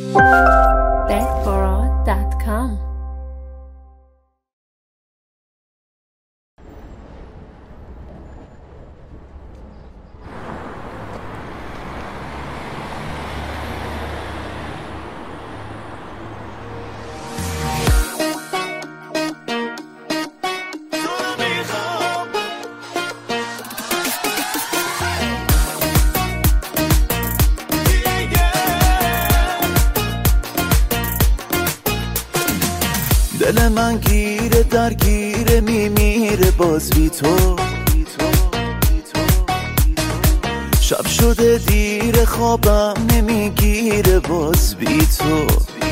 bedboro.com. دل من گیره درگیره میمیره باز بی تو، شب شده دیر خوابم نمیگیره باز بی تو،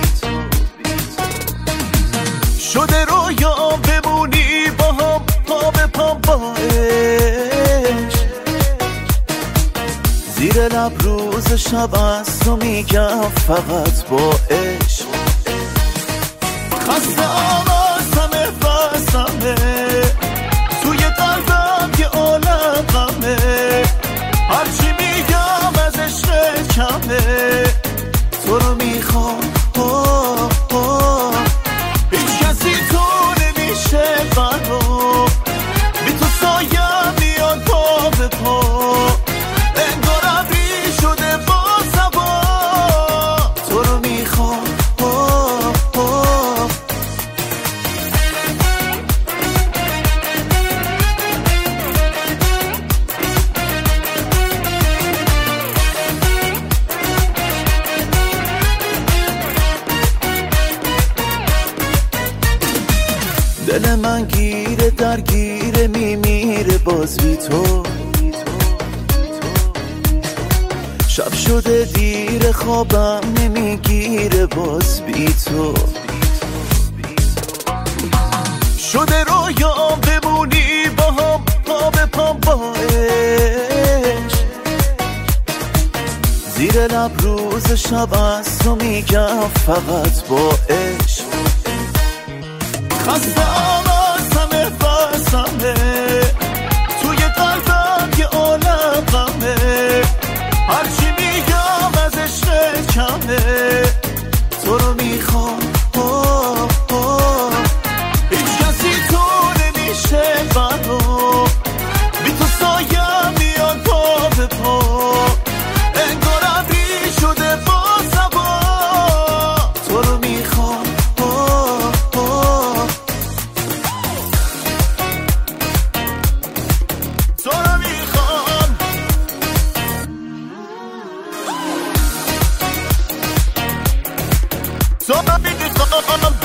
شده رویا بمونی با هم پا به پا با عشق، زیر لب روز شب از تو میگم فقط با عشق، خسته آوازمه بسمه توی قلبم یه عالم غمه، هرچی میگم از عشق کمه، تو رو میخوام هیچ کسی تو نمیشه برام، بی تو سایم میاد پا به پا، انگار ابری شده با سبا، تو رو میخوام دل من گیره درگیره میمیره باز بی تو، شب شده دیر خوابم نمیگیره باز بی تو، شده رویا بمونی با هم پا به پا با عشق، زیر لب روز شب از تو میگم فقط با عشق، خسته آوازمه بسمه توی قلبم یه عالم غمه، هرچی میگم از عشق کمه، تو رو میخوام هیچ کسی تو نمیشه برام، بی تو سایم میاد پا به پا، انگار ابری شده با سبا، تو رو میخوام تو رو میخوام